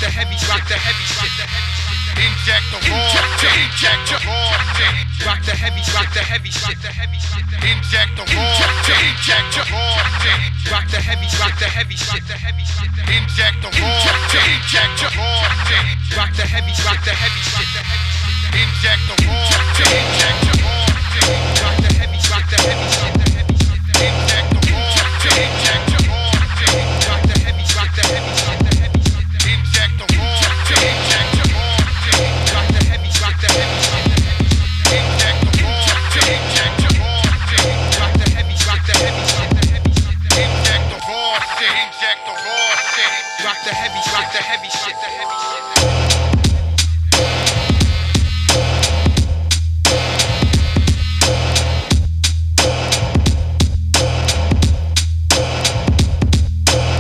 the heavy, rock the heavy shit. Inject the raw shit. Inject the raw shit. Rock the heavy shit. Inject the raw shit. Inject the raw shit. Rock the heavy shit. Inject the raw shit. Inject the raw shit. Rock the heavy shit. Inject the raw shit. Inject the raw shit. Rock the heavy shit. Inject the raw shit. Inject the raw shit. Rock the heavy shit. Inject the raw shit. Inject the raw shit. Rock the heavy shit. Inject the raw shit. Inject the raw shit. Rock the heavy shit. Inject the raw shit. Rock the heavy shit.